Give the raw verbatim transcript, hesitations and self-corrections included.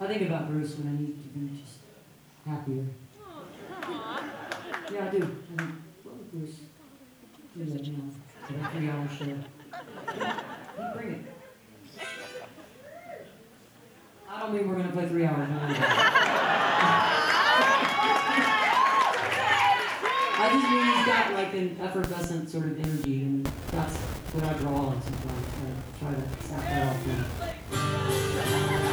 think about Bruce when I need to be just happier. Yeah, I do. I think, what would Bruce do that now? For a three-hour show. He'd bring it. I don't mean we're going to play three hours. No. I just mean he's got like an effervescent sort of energy, and that's what I draw on sometimes. I try to sap that off him.